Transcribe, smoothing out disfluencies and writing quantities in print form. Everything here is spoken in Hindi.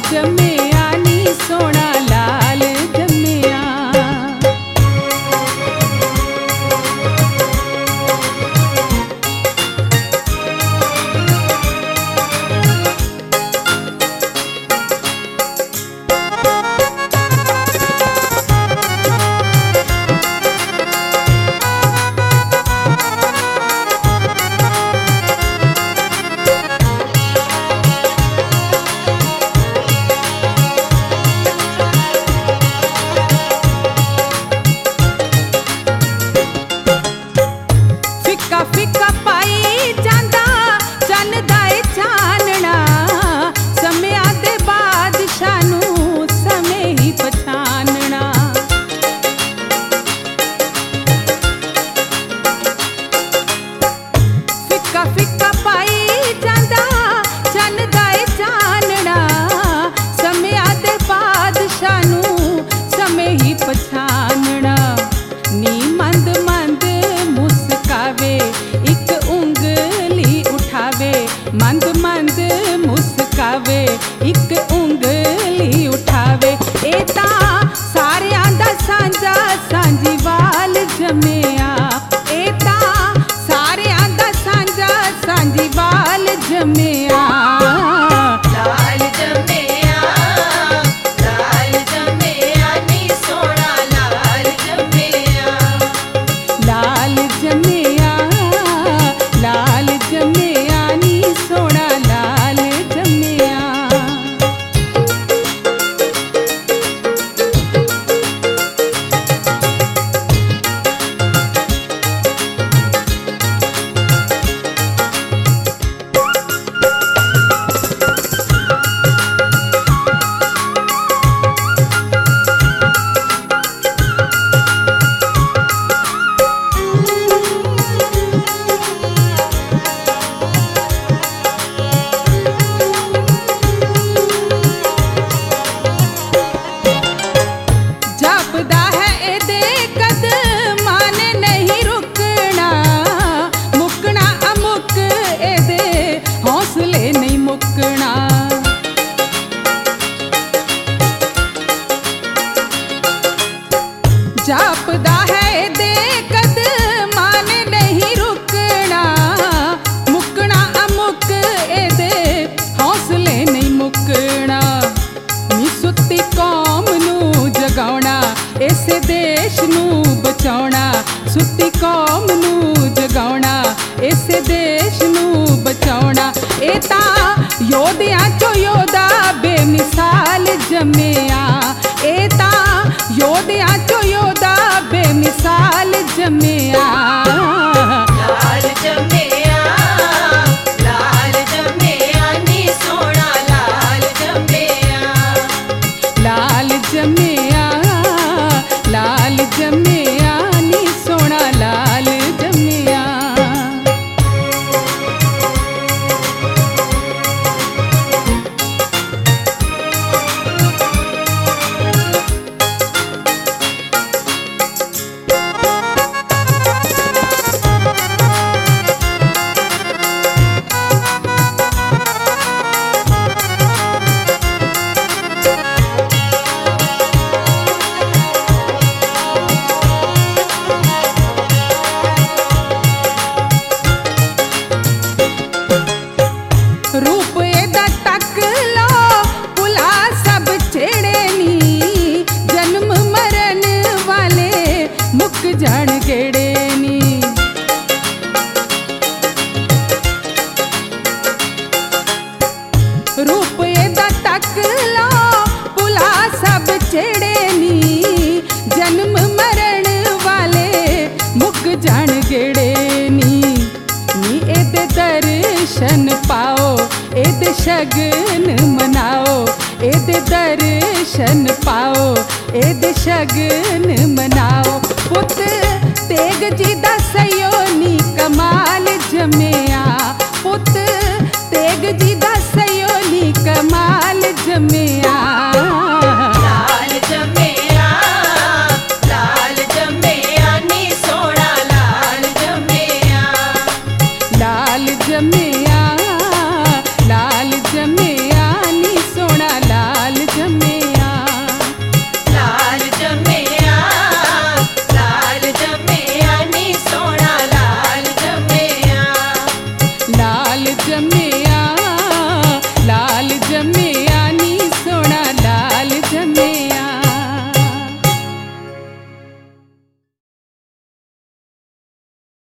जम्मिया नी सोना लाल जम्मिया। फिका पाई जांदा चन दा ए चानना, समया दे बादशाह नू समय ही पछानना। फिका फिका पाई जांदा चन दा ए चानना, समया दे बादशाह नू समय ही पछानना। नी मंद मंद मुस्कावे एक उंगली उठावे, मंद मंद मुस्कावे एक उंगली उठावे। ए तां सारियां दा सांझा सांझीवाल जम्मिया, ए तां सारियां दा सांझा सांझीवाल जम्मिया। लाल जम्मिया, लाल जम्मिया नी सोना लाल जम्मिया। लाल जम्मिया, लाल जम्मिया नी सोना लाल जम्मिया। जपदा है एदे कदमां ने नहीं रुकना, मुकना अमुक एदे हौसले नहीं मुकना। जपदा है एदे कदमां ने नहीं रुकना, मुकना अमुक एदे हौसले नहीं मुकना। नी सुत्ती कौम नू जगाउणा, इसे देश नू बचाउणा। सुत्ती कौम नू जगाउणा, इसे देश नू बचाउणा। ए तां योधियां चो योधा बेमिसाल जम्मिया, ए तां योधियां चो योधा बेमिसाल जम्मिया। लाल जम्मिया, लाल जम्मिया नी सोना लाल जम्मिया। लाल जम्मिया, लाल जम्मिया नी सोना लाल जम्मिया। रूप एदा तक लो पुला सब छेड़े नी, जन्म मरण वाले मुक जान गेड़े नी। रूप एदा तक लो पुला सब छेड़े नी, जन्म मरण वाले मुक जान गेड़े नी। नी एदे दर्शन पाओ, एदे शगन मनाओ, एदे दर्शन पाओ, एदे शगन मनाओ। पुत तेग जी दा सयो नी कमाल जम्मिया, पुत तेग जी दा सयो नी कमाल जम्मिया। लाल जम्मिया, लाल जम्मिया नी सोना लाल जम्मिया। लाल जम्मिया,